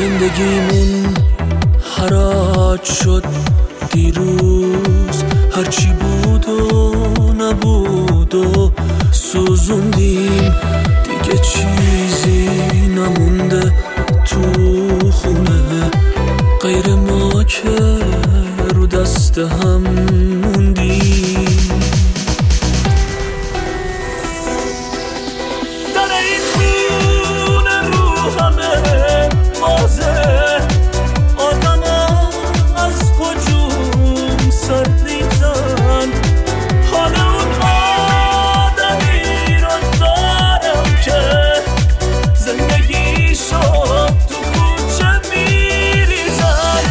زندگیمون حراج شد دیروز، هرچی بود و نبود و سوزوندیم، دیگه چیزی نمونده تو خونه غیر ما که رو دست هم موندیم. در این خونه رو همه بازه، آدم از هجوم سر ریزن، حال اون آدمی رو دارم که زندگی شد تو کوچه میریزن.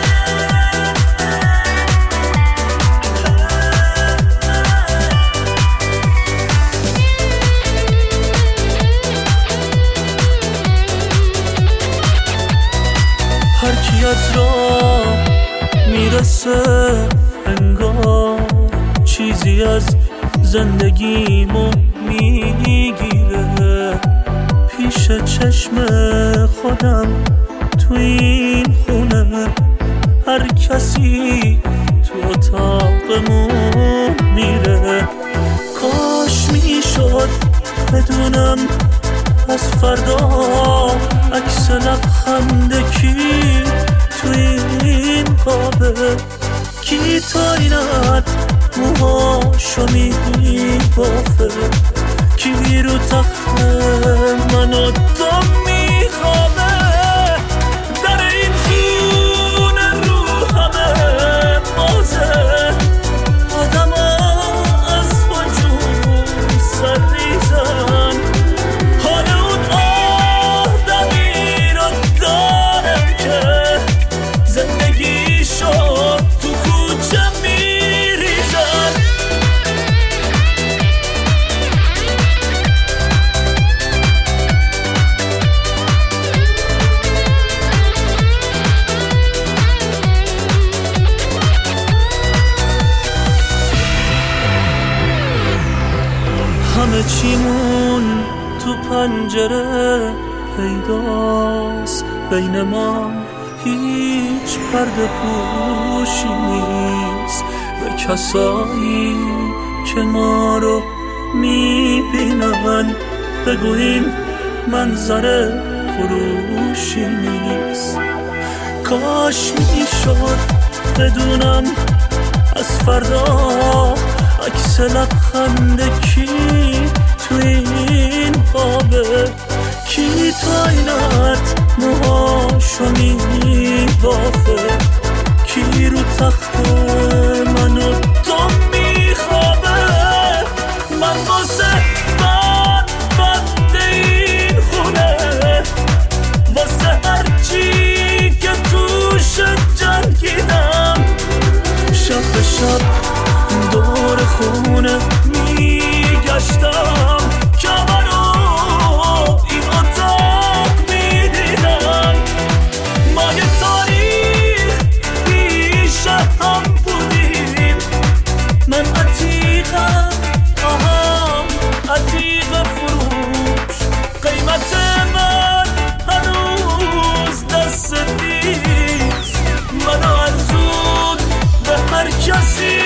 هر کی از راه میرسه انگار چیزی از زندگیمو میگیره، پیش چشم خودم تو این خونه هر کسی تو اتاقمون میره. کاش میشد بدونم از فردا عکس لبخند کی تو این قابه، کی تا اینت موهاشو میبافه، کی رو تخت من و تو میخوابه. در این خونه رو همه بازه، آدم از هجوم سر ریزن، حال اون آدمی رو دارم که زندگی شد تو کوچه میریزن. همه چیمون تو پنجره پیداست، بین ما هیچ پرده پوشی نیست، به کسایی که ما رو میبینن بگوییم منظره فروشی نیست. کاش میشد بدونم از فردا عکس لبخند کی تو این قابه، کی تا اینت موهاشو میبافه، کی رو تخت من و تو میخوابه. من واسه بند این خونه، واسه هرچی که توش جنگیدم، شب به شب دور خونه میگشتم که منو این اتاق میدیدم. ما یه تاریخ پیش هم بودیم، من عتیقم عتیق فروش، قیمت من هنوز دست نیست، منو ارزون به هر کسی